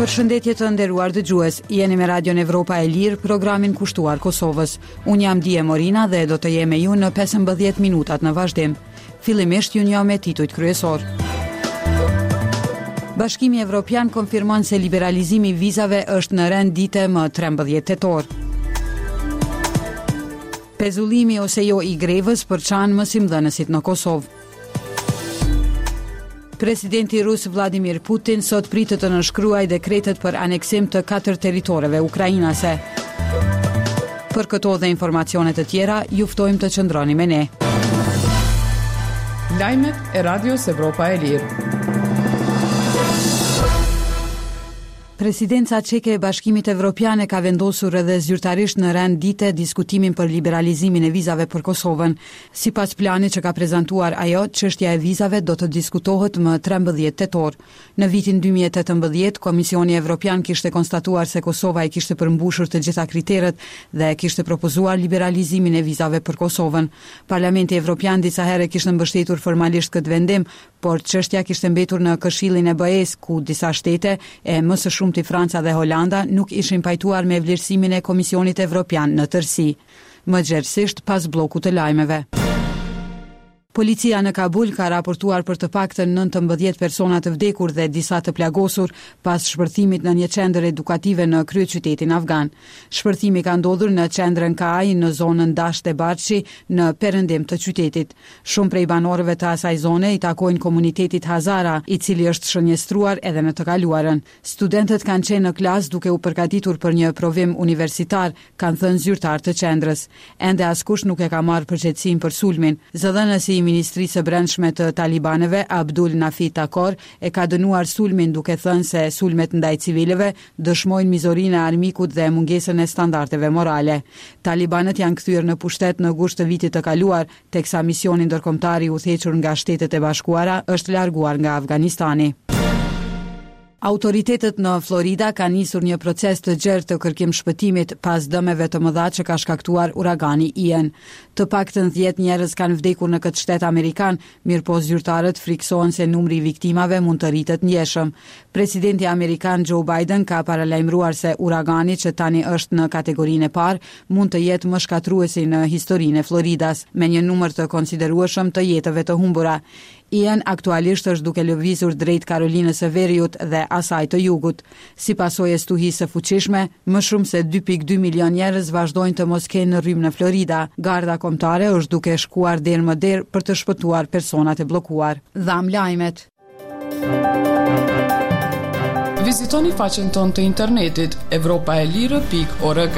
Përshëndetje të nderuar dëgjues, jeni me Radion Evropa e Lirë, programin kushtuar Kosovës. Unë jam Dije Morina dhe do të jem me ju në 15 minutat në vazhdim. Fillimisht ju njoh me titujt kryesor. Bashkimi Evropian konfirmon se liberalizimi i vizave është në rend dite më 13 tetor. Pezullimi ose jo i grevës përçan mësimdhënësit në Kosovë. Presidenti rus Vladimir Putin sot pritet të nënshkruajë dekretet për aneksim të 4 territoreve ukrainase. Për këto dhe informacione të tjera, ju ftojmë të qëndroni me ne. Lajmet e Radios Evropa e Lirë. Presidenca çeke e Bashkimit Evropian ka vendosur edhe zyrtarisht në rend dite diskutimin për liberalizimin e vizave për Kosovën. Sipas planit që ka prezantuar ajo, çështja e vizave do të diskutohet më 13 tetor. Në vitin 2018, Komisioni Evropian kishte konstatuar se Kosova i kishte përmbushur të gjitha kriteret dhe kishte propozuar liberalizimin e vizave për Kosovën. Parlamenti Evropian disa herë kishte mbështetur formalisht këtë vendim, por çështja kishte mbetur në Këshillin e BE-s, ku disa shtete e më së shumti Franca dhe Holanda nuk ishin pajtuar me vlerësimin e Komisionit Evropian në tërësi, më gjerësisht pas bllokut të lajmeve. Policia në Kabul ka raportuar për të paktën 19 persona të vdekur dhe disa të plagosur pas shpërthimit në një qendër edukative në kryeqytetin afgan. Shpërthimi ka ndodhur në qendrën Kaaj në zonën Dasht e Barçi në perëndim të qytetit. Shumë prej banorëve të asaj zone i takojnë komunitetit Hazara, i cili është shënjestruar edhe në të kaluarën. Studentët kanë qenë në klasë duke u përgatitur për një provim universitar, kanë thënë zyrtar të qendrës. Ende askush nuk e ka marrë përgjegjësinë për sulmin. Zëdhënësi i Ministrisë së Brendshme të Talibanëve, Abdul Nafi Takor, e ka dënuar sulmin duke thënë se sulmet ndaj civilëve dëshmojnë mizorinë e armikut dhe mungesën e standardeve morale. Talibanët janë kthyer në pushtet në gusht të vitit të kaluar, teksa misioni ndërkombëtar i udhëhequr nga Shtetet e Bashkuara është larguar nga Afganistani. Autoritetet në Florida kanë nisur një proces të gjerë të kërkim shpëtimit pas dëmeve të mëdha që ka shkaktuar uragani Ian. Të paktën 10 njerëz kanë vdekur në këtë shtet amerikan, mirëpo zyrtarët friksohen se numri i viktimave mund të rritet ndjeshëm. Presidenti amerikan Joe Biden ka paralajmëruar se uragani, që tani është në kategorinë e parë, mund të jetë më shkatruesi në historinë e Floridas, me një numër të konsiderueshëm të jetëve të humbura. Ian aktualisht është duke lëvizur drejt Karolinës së Veriut dhe asaj të jugut. Si pasojë stuhisë së fuqishme, më shumë se 2.2 milion njerëz vazhdojnë të mos kenë rrymë në Florida. Garda kombëtare është duke shkuar derë më derë për të shpëtuar personat e bllokuar. Dham lajmet. Vizitoni faqen tonë të internetit evropaelire.org.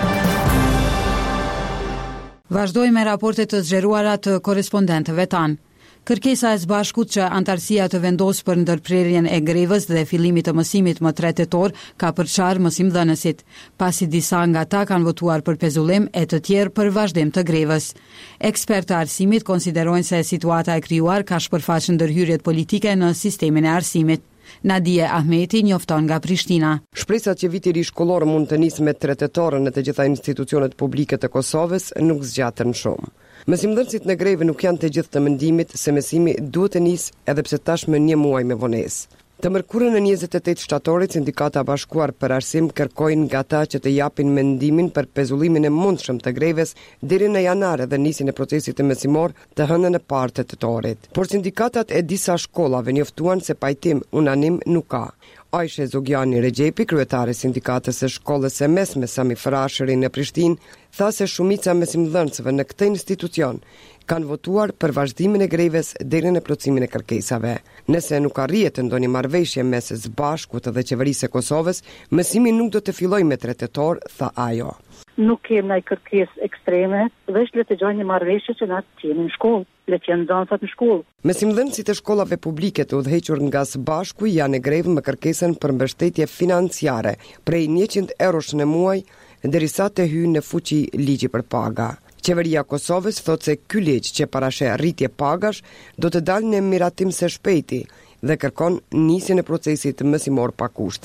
Vazhdojmë me raportet të zgjeruara të korrespondentëve tanë. Kërkesa e së bashkut që antarësia të vendosë për ndërprerjen e grevës dhe fillimit të mësimit më 3 tetor ka përçarë mësimdhënësit, pasi disa nga ta kanë votuar për pezullim e të tjerë për vazhdim të grevës. Ekspertë arsimit konsiderojnë se situata e krijuar ka shpërfaqur ndërhyrjet politike në sistemin e arsimit. Nadia Ahmeti njofton nga Prishtina. Shpresat që viti ri shkollor mund të nisë me 3 tetor në të gjitha institucionet publike të Kosovës nuk zgjatën shumë. Mësimdhënësit në greve nuk janë të gjithë të mendimit se mësimi duhet të nisë edhe pse tashmë 1 muaj me vonesë. Të mërkurën në 28 shtatorit, Sindikata Bashkuar për Arsim kërkojnë nga ata që të japin mendimin për pezullimin e mundshëm të greves deri në janar dhe nisjen e procesit të mësimor të hënën e parë të tetorit. Por sindikatat e disa shkollave njoftuan se pajtim unanim nuk ka. Ajshe Zogjani Regjepi, kryetare sindikatës së shkollës së mesme Sami Frashëri në Prishtinë, tha se shumica mësimdhënësve në këtë institucion kanë votuar për vazhdimin e greves deri në plotësimin e kërkesave. Nëse nuk arrihet ndonjë marrëveshje mes së bashkut dhe qeverisë së Kosovës, mësimi nuk do të fillojë me 3 tetor, tha ajo. Nuk kem ndaj kërkesë ekstreme, veç le të gjojnë një marrëveshje që na të jemi në shkollë, le të jenë nxënësat në shkollë. Mësimdhënësit e shkollave publike të udhëhequr nga së bashku janë në grevë me kërkesën për mbështetje financiare prej 100 eurosh në muaj, derisa të hyjë në fuqi ligji për paga. Qeveria e Kosovës thotë se ky ligj që parasheh rritje pagash do të dalë në miratim së shpejti dhe kërkon nisjen e procesit mësimor pa kushte.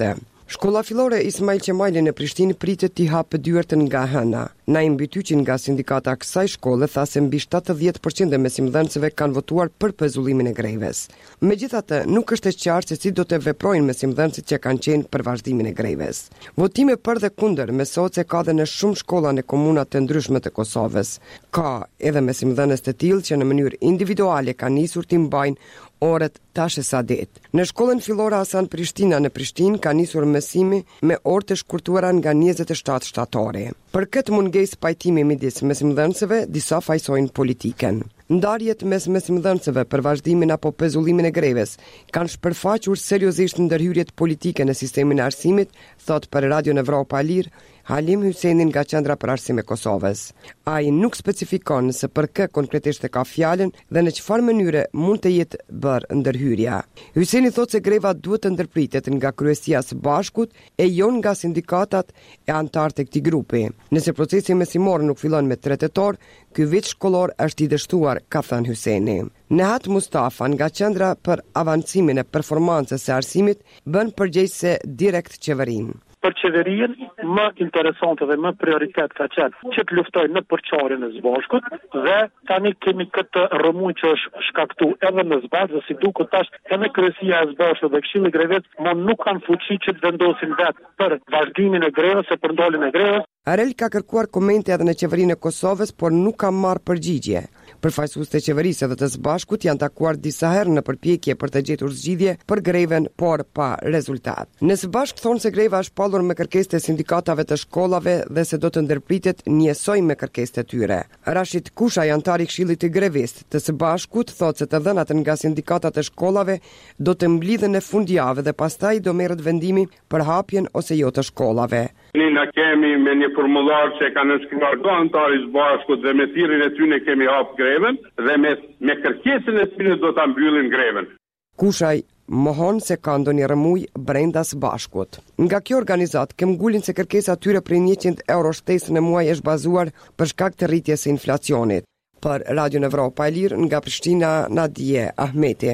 Shkolla fillore Ismail Qemali në Prishtinë pritet t'i hapë dyert nga hëna. Naim Bytyqin nga sindikata e kësaj shkolle tha se mbi 70% e mesimdhënësve kanë votuar për pezullimin e greves. Megjithatë, nuk është e qartë se si do të veprojnë mesimdhënësit që kanë qenë për vazhdimin e greves. Votime për dhe kundër mesohet se ka dhe në shumë shkolla në komuna të ndryshme të Kosovës. Ka edhe mesimdhënës të tillë që në mënyrë individuale kanë nisur t'i mbajnë orët tash e sadet. Në shkollën fillore Hasan Prishtina në Prishtinë ka nisur mësimi me orë të shkurtuara nga 27 shtatore. Për këtë mungesë pajtimi midis mesimdhënësve, disa fajsojnë politiken. Ndarjet mes mesimdhënësve për vazhdimin apo pezullimin e greves kanë shpërfaqur seriozisht ndërhyrjet politike në sistemin e arsimit, thot për Radio Evropa e Lirë Halim Hysenin nga Qendra për Arsim e Kosovës. Ai nuk specifikon se për kë konkretisht e ka fjalën dhe në çfarë mënyre mund të jetë bërë ndërhyrja. Hyseni thotë se greva duhet të ndërpritet nga kryesia së bashkut e jo nga sindikatat e antarë të këtij grupi. Nëse procesi mesimor nuk fillon me 3 tetor, ky vit shkollor është i dështuar, ka thënë Hyseni. Nehat Mustafa nga Qendra për Avancimin e Performancës së Arsimit bën përgjegjëse direkt qeverinë. Për qeverinë, më interesante dhe më prioritet ka qenë që të luftojnë në përçarjen e zbashkut dhe tani kemi këtë rëmuj që është shkaktu edhe në zbashk dhe si duket tash edhe kryesia e zbashkut dhe Këshilli i Greves nuk kanë fuqi që të vendosin vetë për vazhdimin e grevës e për ndaljen e grevës. Arel ka kërkuar komente edhe në qeverinë e Kosovës, por nuk ka marrë përgjigje. Përfaqësuesit e qeverisë edhe të zbashkut janë takuar disa herë në përpjekje për të gjetur zgjidhje për greven, por pa rezultat. Në zbashk thonë se greva është pallur me kërkesat e sindikatave të shkollave dhe se do të ndërpritet njësoj me kërkesat e tyre. Rashid Kushaj, antar i Këshillit të Grevis të zbashkut, thotë se të dhënat nga sindikatat e shkollave do të mblidhen në fundjavë dhe pastaj do merret vendimi për hapjen ose jo të shkollave. Na kemi me një formular që kanë nënshkruar do antarë i zbashkut dhe me thirrjen e tyre kemi hap greven dhe me kërkesën e tyre do ta mbyllim greven. Kushaj mohon se ka ndonjë rëmuj brenda zbashkut. Nga kjo organizat kem ngulin se kërkesa tyre për 100 euro shtesë në muaj është bazuar për shkak të rritjes së inflacionit. Për Radio Evropa e Lirë nga Prishtina, Nadije Ahmeti.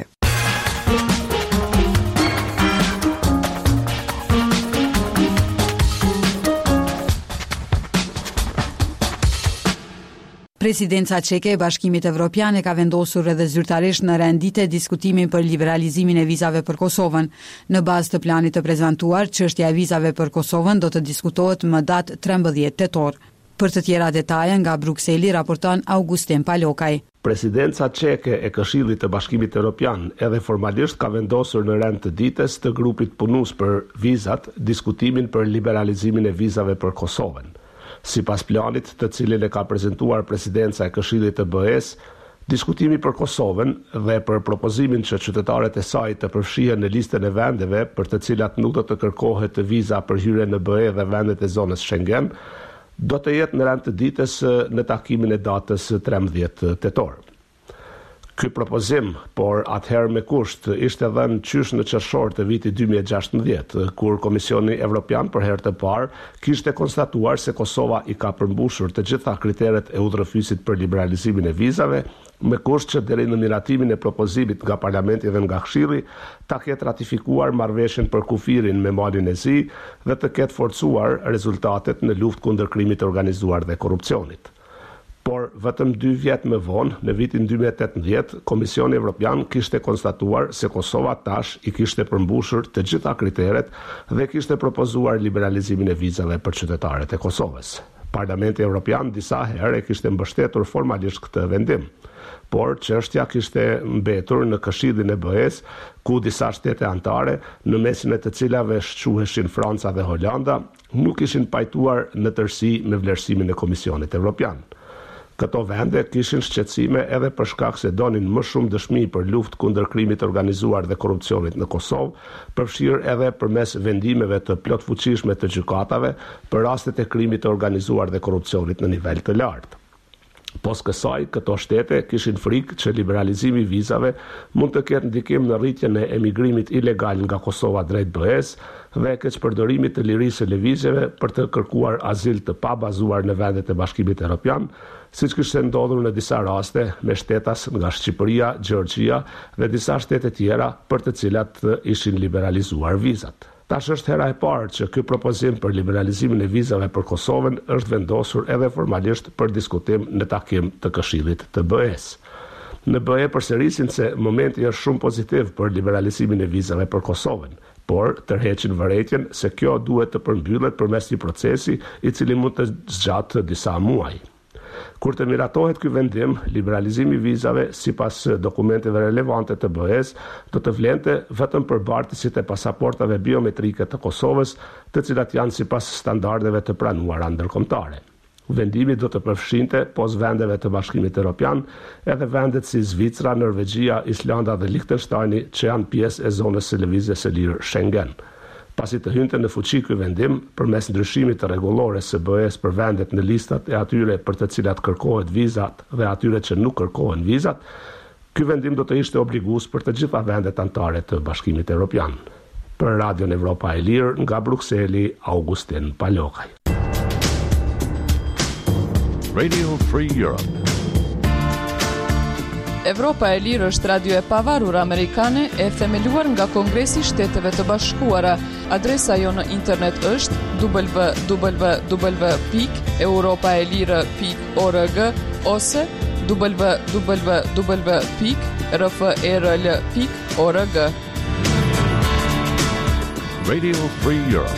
Presidenca çeke e Bashkimit Evropian ka vendosur edhe zyrtarisht në rendite diskutimin për liberalizimin e vizave për Kosovën. Në bazë të planit të prezantuar, çështja e vizave për Kosovën do të diskutohet më datë 13 tetor. Për të tjera detaje nga Brukseli raporton Augustin Palokaj. Presidenca çeke e Këshillit të Bashkimit Evropian edhe formalisht ka vendosur në rend të ditës të grupit punues për vizat diskutimin për liberalizimin e vizave për Kosovën. Sipas planit të cilin e ka prezantuar presidenca e Këshillit të BE-s, diskutimi për Kosovën dhe për propozimin që qytetarët e saj të përfshihen në listën e vendeve për të cilat nuk do të kërkohet viza për hyrje në BE dhe vendet e zonës Schengen, do të jetë në rend të ditës në takimin e datës 13 tetor. Ky propozim, por atëherë me kusht, ishte dhënë qysh në qershor të vitit 2016, kur Komisioni Evropian për herë të parë kishte konstatuar se Kosova i ka përmbushur të gjitha kriteret e udhëfysit për liberalizimin e vizave, me kusht që deri në miratimin e propozimit nga Parlamenti dhe nga Këshilli ta ketë ratifikuar marrëveshjen për kufirin me Malin e Zi dhe të ketë forcuar rezultatet në luftë kundër krimit të organizuar dhe korrupsionit. Por vetëm 2 vjet më vonë, në vitin 2018, Komisioni Evropian kishte konstatuar se Kosova tash i kishte përmbushur të gjitha kriteret dhe kishte propozuar liberalizimin e vizave për qytetarët e Kosovës. Parlamenti Evropian disa herë e kishte mbështetur formalisht këtë vendim, por çështja kishte mbetur në Këshillin e BE-s, ku disa shtete anëtare, në mesin e të cilave shquheshin Franca dhe Holanda, nuk ishin pajtuar në tërësi me vlerësimin e Komisionit Evropian. Këto vende kishin shqetësime edhe për shkak se donin më shumë dëshmi për luftë kundër krimit të organizuar dhe korrupsionit në Kosovë, përfshirë edhe përmes vendimeve të plotfuqishme të gjykatave për rastet e krimit të organizuar dhe korrupsionit në nivel të lartë. Pos kësaj, këto shtete kishin frikë që liberalizimi i vizave mund të ketë ndikim në rritjen e emigrimit ilegal nga Kosova drejt BE-s dhe keqpërdorimit të lirisë së lëvizjeve për të kërkuar azil të pabazuar në vendet e Bashkimit Evropian, siç kishte ndodhur në disa raste me shtetas nga Shqipëria, Gjeorgjia dhe disa shtete tjera për të cilat ishin liberalizuar vizat. Tash është hera e parë që ky propozim për liberalizimin e vizave për Kosovën është vendosur edhe formalisht për diskutim në takim të Këshillit të BE-s. Në BE përsërisin se momenti është shumë pozitiv për liberalizimin e vizave për Kosovën, por tërheqin vërejtjen se kjo duhet të përmbyllet përmes një procesi i cili mund të zgjatë disa muaj. Kur të miratohet ky vendim, liberalizimi i vizave sipas dokumenteve relevante të BE-s do të vlente vetëm për bartësit e pasaportave biometrike të Kosovës, të cilat janë sipas standardeve të pranuara ndërkombëtare. Vendimi do të përfshinte pos vendeve të Bashkimit Evropian edhe vendet si Zvicra, Norvegjia, Islanda dhe Liechtensteini që janë pjesë e zonës së lëvizjes së lirë Schengen. Pasi të hynte në fuqi ky vendim, përmes ndryshimit të rregullores së BE-s për vendet në listat e atyre për të cilat kërkohet vizat dhe atyre që nuk kërkohen vizat, ky vendim do të ishte obligues për të gjitha vendet anëtare të Bashkimit Evropian. Për Radion Evropa e Lirë, nga Brukseli, Augustin Palokaj. Radio Free Europe. Evropa e Lirë është radio e pavarur amerikane e themeluar nga Kongresi i Shteteve të Bashkuara. Adresa jo në internet është www.europaelire.org ose www.rferl.org. Radio Free Europe.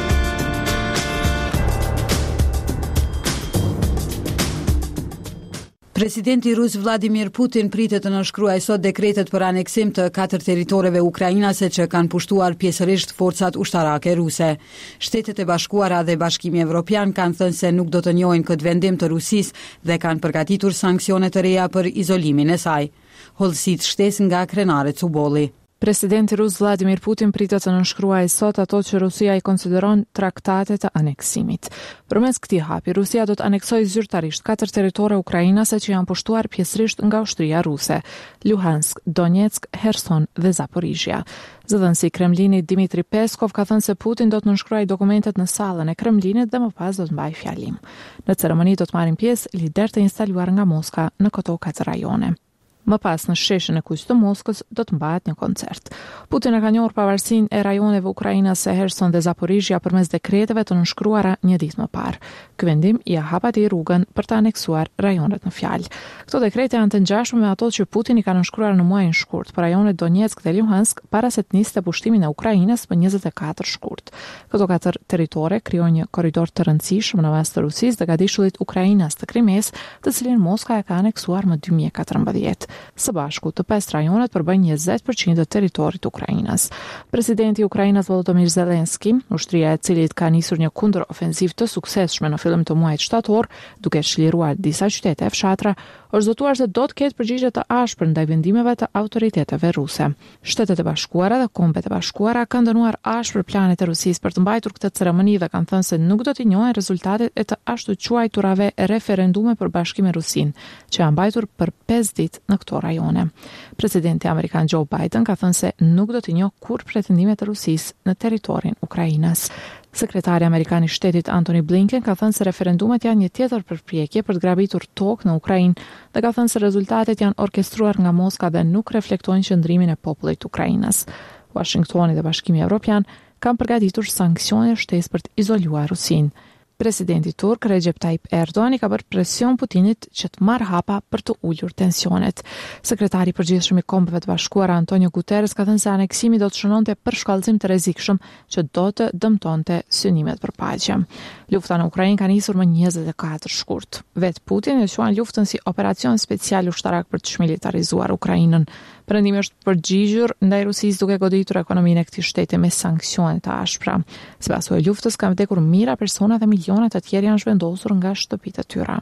Presidenti rus Vladimir Putin pritet të nënshkruajë sot dekretet për aneksim të 4 territoreve ukrainase që kanë pushtuar pjesërisht forcat ushtarake ruse. Shtetet e Bashkuara dhe Bashkimi Evropian kanë thënë se nuk do të njohin këtë vendim të Rusisë dhe kanë përgatitur sanksione të reja për izolimin e saj. Hollësit shtesë nga krenare Cubolli. Presidenti rus Vladimir Putin pritet të nënshkruajë sot ato që Rusia i konsideron traktate të aneksimit. Përmes këtij hapi, Rusia do të aneksojë zyrtarisht 4 territore ukrainase që janë pushtuar pjesërisht nga ushtria ruse: Luhansk, Donetsk, Kherson dhe Zaporizhia. Zëdhënësi i Kremlinit Dmitri Peskov ka thënë se Putin do të nënshkruajë dokumentet në sallën e Kremlinit dhe më pas do të mbajë fjalim. Në ceremoni do të marrin pjesë liderë të instaluar nga Moska në këto 4 rajone. Më pas në sheshin e kuq të Moskës do të mbahet një koncert. Putin e ka njohur pavarësinë e rajoneve ukrainase Kherson dhe Zaporizhia përmes dekreteve të nënshkruara një ditë më parë. Ky vendim i hap atij rrugën për të aneksuar rajonet në fjalë. Këto dekrete janë të ngjashme me ato që Putin i ka nënshkruar në muajin shkurt për rajonet Donetsk dhe Luhansk para se të niste pushtimin e Ukrainës më 24 shkurt. Këto 4 territore krijojnë një korridor të rëndësishëm në mes të Rusisë dhe gadishullit Ukrainas të Krimes, të cilin Moska e ka aneksuar më 2014. Së bashku, të 5 rajonet përbëjnë 20% të territorit të Ukrainës. Presidenti i Ukrainës Volodymyr Zelensky, ushtria e cilit ka nisur një kundërofenziv të suksesshme në fillim të muajit shtator, duke çliruar disa qytete e fshatra, është zotuar se do të ketë përgjigje të ashpër ndaj vendimeve të autoriteteve ruse. Shtetet e Bashkuara dhe Kombet e Bashkuara kanë dënuar ashpër planet e Rusisë për të mbajtur këtë ceremoni dhe kanë thënë se nuk do të njohin rezultatet e të ashtu quajturave referendume për bashkim me Rusinë, që janë mbajtur për 5 ditë në këto rajone. Presidenti amerikan Joe Biden ka thënë se nuk do të njohë kurrë pretendimet e Rusisë në territorin Ukrainës. Sekretari amerikan i shtetit Antony Blinken ka thënë se referendumet janë një tjetër përpjekje për të grabitur tokë në Ukrainë dhe ka thënë se rezultatet janë orkestruar nga Moska dhe nuk reflektojnë qëndrimin e popullit të Ukrainës. Washingtoni dhe Bashkimi Evropian kanë përgatitur sanksione shtesë për të izoluar Rusinë. Presidenti turk Recep Tayyip Erdogan i ka bërë presion Putinit që të marrë hapa për të ulur tensionet. Sekretari i përgjithshëm i Kombeve të Bashkuara Antonio Guterres ka thënë se aneksimi do të shënonte përshkallëzim të rrezikshëm që do të dëmtonte synimet për paqe. Lufta në Ukrainë ka nisur më 24 shkurt. Vet Putin e quan luftën si operacion special ushtarak për të shmilitarizuar Ukrainën. Perëndimi është përgjigjur ndaj Rusisë duke goditur ekonominë e këtij shteti me sanksione të ashpra. Sipas kësaj luftës kanë vdekur mijëra persona dhe milionet të tjerë janë zhvendosur nga shtëpitë e tyre.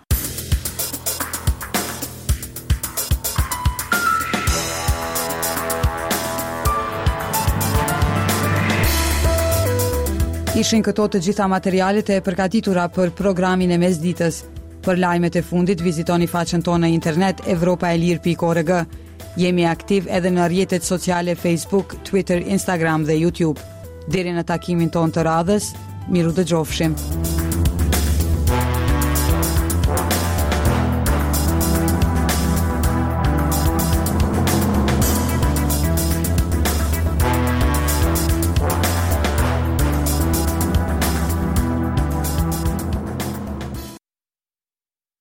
Ishin këto të gjitha materialet e përgatitura për programin e mesditës. Për lajmet e fundit vizitoni faqen tonë në internet europaelir.org. Jemi aktiv edhe në rrjetet sociale Facebook, Twitter, Instagram dhe YouTube. Deri në takimin ton të radhës, miru dëgjofshim.